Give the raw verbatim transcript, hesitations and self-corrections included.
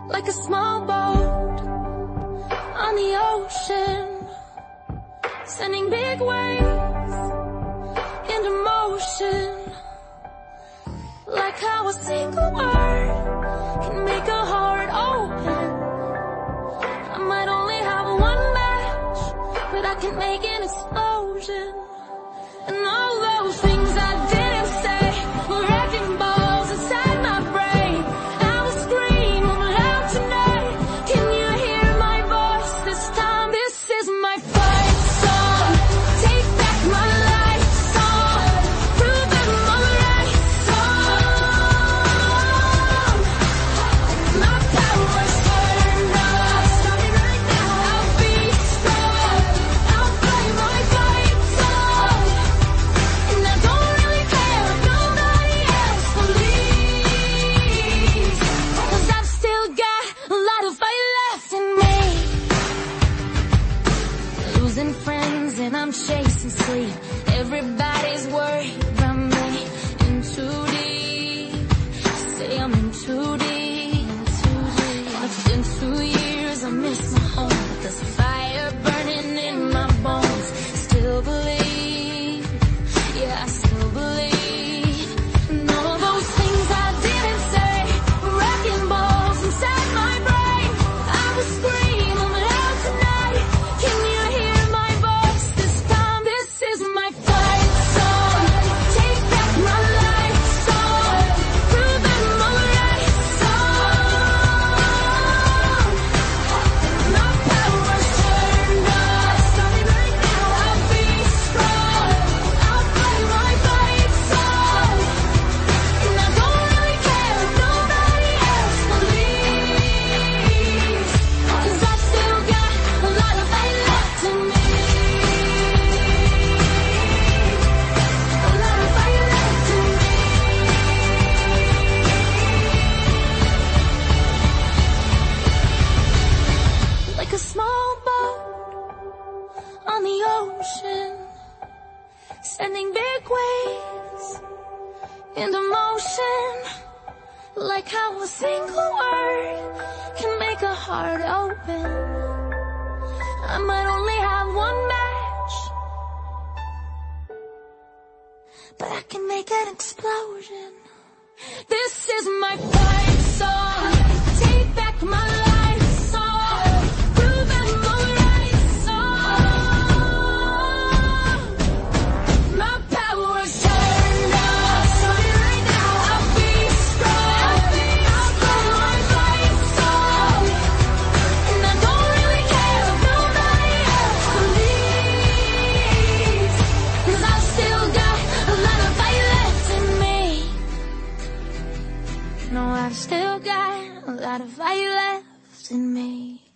like a small boat on the ocean, sending big waves into motion, like how a single word can make a heart open. I might only have one match, but I can make an explosion. And all those things I didn't say were wrecking balls inside my brain. I will scream loud tonight. Can you hear my voice this time? This is my fight song. Take back my life song. Prove that I'm alright song. My power's turned up. Starting right now. I'll be strong. I'll play my fight song. And I don't really care if nobody else believes, 'cause I've still got a lot of fight left in me. Losing friends and I'm chasing sleep. Everybody's worried about me. In too deep. Say I'm in too deep. It's been two years, I miss my home, but there's a fire burning in my bones. Still believe, yeah, I still believe. And all those things I didn't say were wrecking balls inside my brain. I will scream loud tonight. Can you hear my voice this time? This is my fight song. Take back my life song. Prove that I'm alright song. My power's turned up. Starting right now. I'll be strong. I'll play my fight song. And I don't really care if nobody else believes, 'cause I've still got a lot of fight left in me. A lot of fight left in me. Like a small boat on the ocean, sending big waves into motion, like how a single word can make a heart open. I might only have one match, but I can make an explosion. This is my fight song. Take back my life song. Prove that I'm alright song. My power's turned up. Starting right now. I'll be strong. I'll play my fight song. And I don't really care if nobody else believes, 'cause I've still got a lot of fight left in me. No, I've still got a lot of fight left in me.